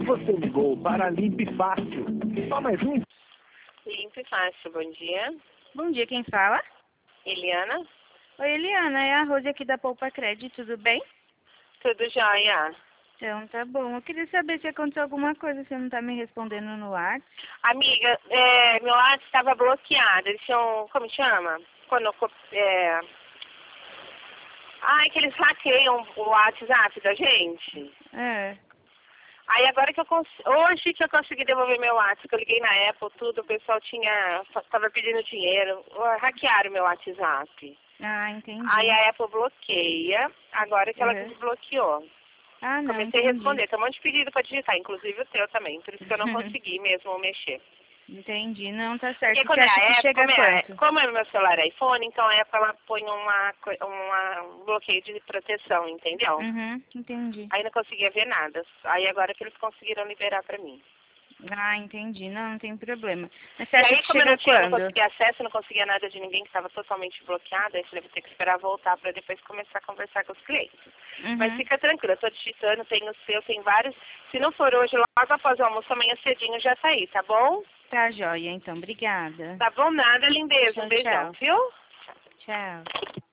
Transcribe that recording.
Você ligou para Limpe Fácil. Só mais um. Limpe Fácil, bom dia. Bom dia, quem fala? Eliana? Oi, Eliana, é a Rose aqui da Poupa Crédito, tudo bem? Tudo jóia. Então, tá bom. Eu queria saber se aconteceu alguma coisa, você não tá me respondendo no WhatsApp. Amiga, meu WhatsApp estava bloqueado. Eles tinham, como chama? Quando que eles hackeiam o WhatsApp da gente. É. Aí agora que hoje que eu consegui devolver meu WhatsApp, que eu liguei na Apple, tudo, o pessoal tava pedindo dinheiro, hackearam meu WhatsApp. Ah, entendi. Aí a Apple bloqueia, agora que ela desbloqueou. Ah, não, Comecei entendi. a responder, tem um monte de pedido para digitar, inclusive o teu também, por isso que eu não consegui mesmo mexer. Entendi, não, tá certo. Porque Você acha que chega quanto? como é meu celular iPhone, então a Apple ela põe um bloqueio de proteção, entendeu? Uhum, entendi. Aí não conseguia ver nada. Aí agora que eles conseguiram liberar pra mim. Ah, entendi, não tem problema. Mas você E acha aí, que como eu chega não quando? conseguia acesso, não conseguia nada de ninguém que estava totalmente bloqueado, aí falei, vou ter que esperar voltar para depois começar a conversar com os clientes. Uhum. Mas fica tranquila, eu tô digitando, tem o seu, tem vários. Se não for hoje, logo após o almoço, amanhã cedinho já tá aí, tá bom? Tá joia, então, obrigada. Tá bom nada, lindeza. Tchau, Um beijão, tchau. viu? Tchau.